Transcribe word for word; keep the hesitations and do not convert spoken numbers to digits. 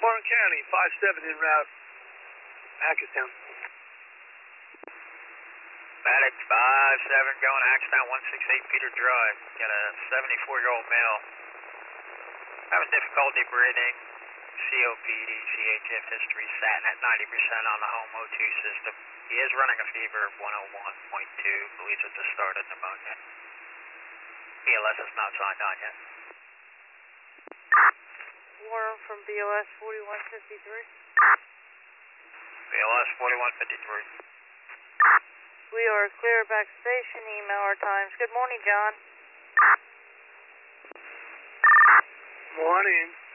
Martin County, five seven en route, Hackettstown. Medic five seven going Hackettstown, one six eight Peter Drive. Got a seventy-four-year-old male having difficulty breathing, C O P D, C H F history, satin at ninety percent on the home O two system. He is running a fever of one oh one point two, believes it's the start of pneumonia. B L S is not signed on yet. Warren from B O S forty-one fifty-three. B L S forty-one fifty-three. We are clear back station, email our times. Good morning, John. Morning.